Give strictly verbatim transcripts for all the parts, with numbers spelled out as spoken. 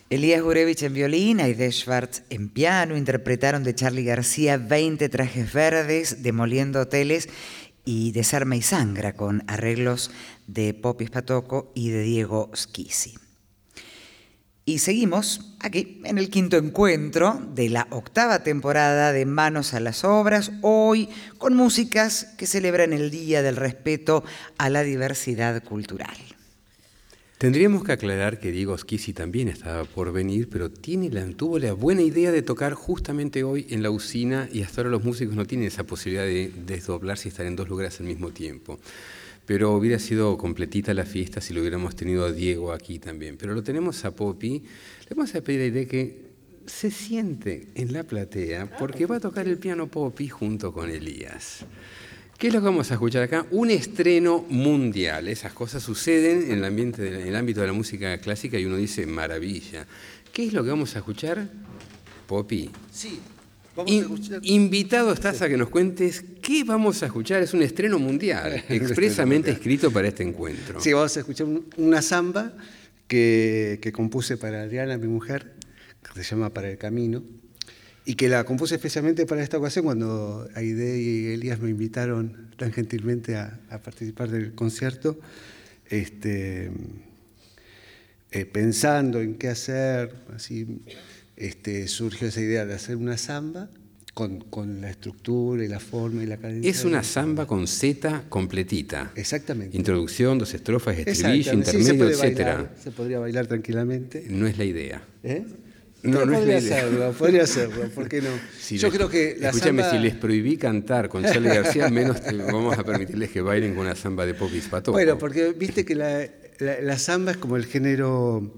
Elías Gurevich en violín, Aide Schwartz en piano, interpretaron de Charly García veinte trajes verdes, Demoliendo hoteles y Desarma y sangra, con arreglos de Popi Spatocco y de Diego Schisi. Y seguimos aquí en el quinto encuentro de la octava temporada de Manos a las Obras, hoy con músicas que celebran el Día del Respeto a la Diversidad Cultural. Tendríamos que aclarar que Diego Schisi también estaba por venir, pero tiene la, tuvo la buena idea de tocar justamente hoy en la usina, y hasta ahora los músicos no tienen esa posibilidad de desdoblarse y estar en dos lugares al mismo tiempo. Pero hubiera sido completita la fiesta si lo hubiéramos tenido a Diego aquí también. Pero lo tenemos a Popi. Le vamos a pedir a Aide que se siente en la platea, porque va a tocar el piano Popi junto con Elías. ¿Qué es lo que vamos a escuchar acá? Un estreno mundial. Esas cosas suceden en el, ambiente de, en el ámbito de la música clásica y uno dice, maravilla. ¿Qué es lo que vamos a escuchar, Popi? Sí, vamos In, a escuchar... Invitado estás a que nos cuentes qué vamos a escuchar. Es un estreno mundial, expresamente escrito para este encuentro. Sí, vamos a escuchar una samba que, que compuse para Adriana, mi mujer, que se llama Para el Camino, y que la compuse especialmente para esta ocasión cuando Aide y Elías me invitaron tan gentilmente a, a participar del concierto, este, eh, pensando en qué hacer, así este, surgió esa idea de hacer una samba con, con la estructura y la forma y la cadencia. Es una samba con Z completita. Exactamente. Introducción, dos estrofas, estribillo, intermedio, sí, se etcétera. Bailar, se podría bailar tranquilamente. No es la idea. ¿Eh? No, no podría es la idea. hacerlo, podría hacerlo, ¿por qué no? Si Yo les, creo que la escúchame, samba... si les prohibí cantar con Charly García, menos te vamos a permitirles que bailen con una samba de Popi Spatocco. Bueno, porque viste que la, la, la samba es como el género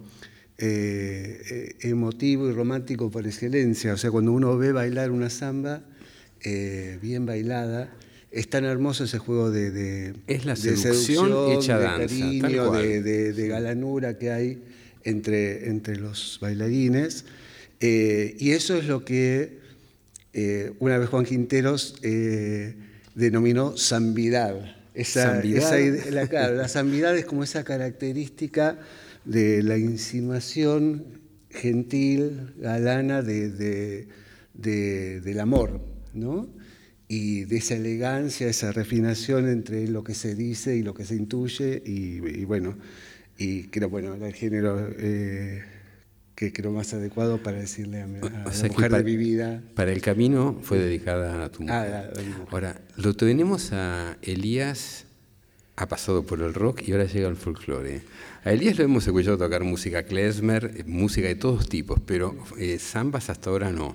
eh, emotivo y romántico por excelencia. O sea, cuando uno ve bailar una samba eh, bien bailada, es tan hermoso ese juego de, de, es la de seducción, seducción, hecha de danza, cariño, tal cual. De, de, de galanura que hay entre, entre los bailarines. Eh, y eso es lo que eh, una vez Juan Quinteros eh, denominó zambidad. Esa, ¿Zambidad? esa, la, claro, la zambidad es como esa característica de la insinuación gentil, galana de, de, de, del amor, ¿no? Y de esa elegancia, esa refinación entre lo que se dice y lo que se intuye, y, y bueno, y creo, bueno, el género eh, que creo más adecuado para decirle a, mi, a o la sea, mujer para, de mi vida. Para el Camino fue dedicada a tu mujer. Ah, a mi mujer. Ahora, lo tenemos a Elías, ha pasado por el rock y ahora llega al folclore. A Elías lo hemos escuchado tocar música klezmer, música de todos tipos, pero eh, zambas hasta ahora no.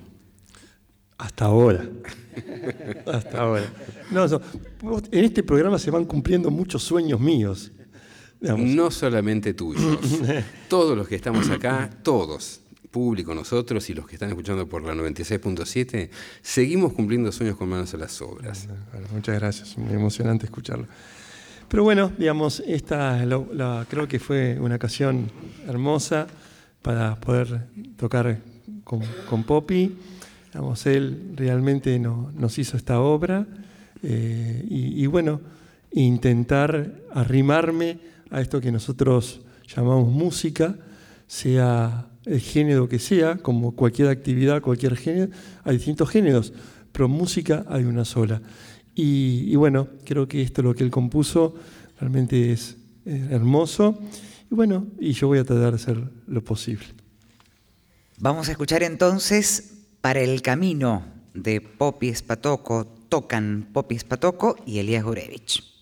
Hasta ahora. Hasta ahora. No, no, en este programa se van cumpliendo muchos sueños míos. Digamos. No solamente tuyos. Todos los que estamos acá, todos, público, nosotros y los que están escuchando por la noventa y seis punto siete, seguimos cumpliendo sueños con Manos a las Obras. Bueno, muchas gracias, muy emocionante escucharlo. Pero bueno, digamos, esta lo, la, creo que fue una ocasión hermosa para poder tocar con, con Popi. Digamos, él realmente no, nos hizo esta obra eh, y, y bueno, intentar arrimarme a esto que nosotros llamamos música, sea el género que sea, como cualquier actividad, cualquier género, hay distintos géneros, pero música hay una sola. Y, y bueno, creo que esto, lo que él compuso, realmente es, es hermoso. Y bueno, y yo voy a tratar de hacer lo posible. Vamos a escuchar entonces Para el Camino de Popi Spatocco. Tocan Popi Spatocco y Elías Gurevich.